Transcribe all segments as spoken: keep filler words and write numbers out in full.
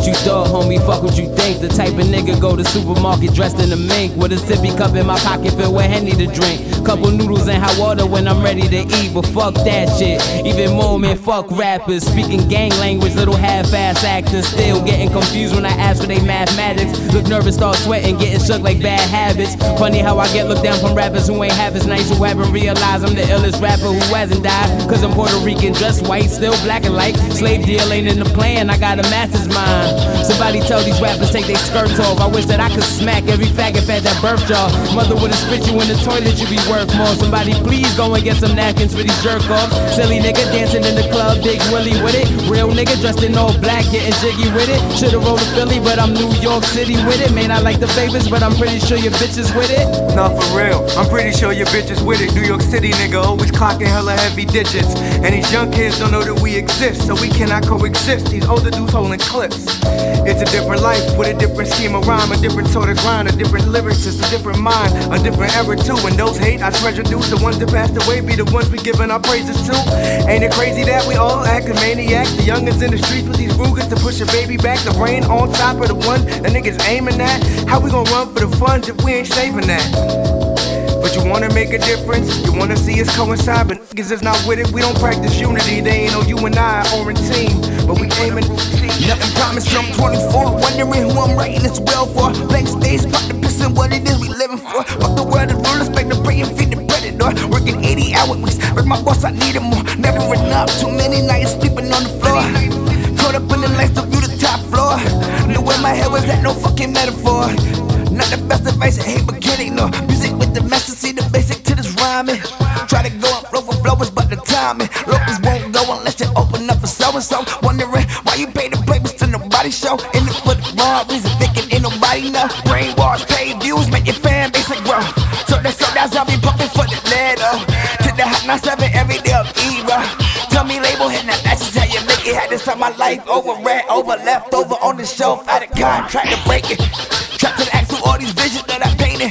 you thought, homie, fuck what you think. The type of nigga go to supermarket dressed in a mink with a sippy cup in my pocket filled with Henny to drink. Couple noodles and hot water when I'm ready to eat. But fuck that shit, even more man, fuck rappers. Speaking gang language, little half-ass actors. Still getting confused when I ask for they mathematics. Look nervous, start sweating, getting shook like bad habits. Funny how I get looked down from rappers who ain't half as nice, who haven't realized I'm the illest rapper who hasn't died. Cause I'm Puerto Rican, dressed white, still black and light. Slave deal ain't in the plan, I got a master's mind. Somebody tell these rappers take their skirts off. I wish that I could smack every faggot fat that birthed y'all. Mother would've spit you in the toilet, you be worth more. Somebody please go and get some napkins for these jerk off. Silly nigga dancing in the club, Big Willie with it. Real nigga dressed in all black, getting jiggy with it. Should've rolled to Philly, but I'm New York City with it. May not like the favors, but I'm pretty sure your bitch is with it. Nah, for real, I'm pretty sure your bitch is with it. New York City nigga, always clocking hella heavy digits. And these young kids don't know that we exist, so we cannot coexist. These older dudes holding clips. It's a different life with a different scheme of rhyme, a different sort of grind, a different lyricist, a different mind, a different era too. And those hate, I treasure dudes. The ones that passed away be the ones we giving our praises to. Ain't it crazy that we all act maniacs? The youngins in the streets with these Rugers to push a baby back. The brain on top of the ones that niggas aiming at. How we gon' run for the funds if we ain't saving that? But you wanna make a difference, you wanna see us coincide, but niggas is not with it. We don't practice unity, they ain't on you and I or in team, but we aiming. Nothing promised, I'm twenty-four, wondering who I'm writing this well for. Blank space, fuck the piss and what it is we living for. Fuck the world, the rule, respect the prey and feed the predator. Working eighty hour weeks, but my boss, I need him more. Never enough, too many nights sleeping on the floor. Caught up in the lights, the view the top floor. Knew where my head was at, no fucking metaphor. Not the best advice, I hate beginning, no. Music with the message, see the basic to this rhyming. Try to go and flow for flowers, but the timing. Locals won't go unless you open up for so-and-so. Wondering why you pay the papers to nobody show. In it for the wrong reason, thinking ain't nobody know. Brainwash, pay views, make your fan base grow. So that's so that's how we pumping for the letter. To the hot nine seven every day of era. Tell me label hit, now that's just how you make it. Had to start my life over, ran over, left over on the shelf. Out of contract to break it. Trapped to the axe all these visions that I painted.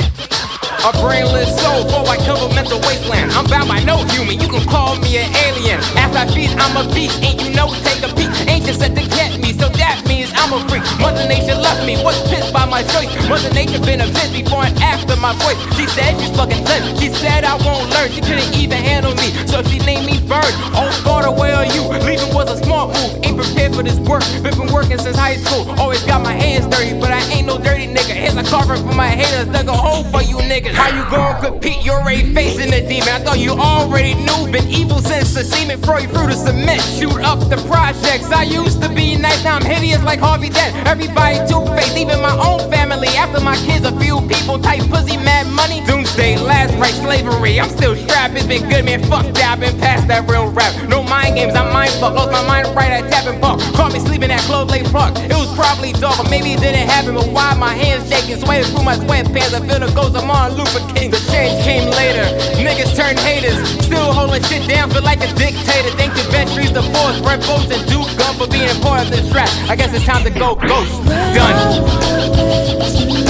A brainless soul, for I cover mental wasteland. I'm bound by no human, you can call me an alien. After I feast, I'm a beast, ain't you know, take a peek. Ancient said to get me, so that means I'm a freak. Mother Nature loved me, was pissed by my choice. Mother Nature been a bitch before and after my voice. She said she's fucking done, she said I won't learn. She couldn't even handle me, so she named me Bird. Oh, Florida, where are you? Leaving was a smart move, ain't prepared for this work. Been working since high school, always got my hands dirty, but I ain't no dirty nigga. Here's a carver for my haters, dug a hole for you niggas. How you gon' compete? You're already facing the demon. I thought you already knew. Been evil since the semen. Throw you through the cement. Shoot up the projects. I used to be nice, now I'm hideous like Harvey Dent. Everybody two-faced, even my own family. After my kids, a few people type pussy, mad money. Doomsday, last right, slavery. I'm still strapped. It's been good, man. Fuck that. I've been past that real rap. No mind games. I'm mind fucked. Lost my mind right at Tapping Park. Caught me sleeping at Clove Lake Park. It was probably dark, or maybe it didn't happen. But why my hands shaking, sweating through my sweatpants? I feel the ghost of Martin Luther King. The change came later. Niggas turn haters. Still holding shit down, feel like a dictator. Think the ventries, the force, Red Boats, and Duke Gun for being part of this rap. I guess it's time to go ghost. Done.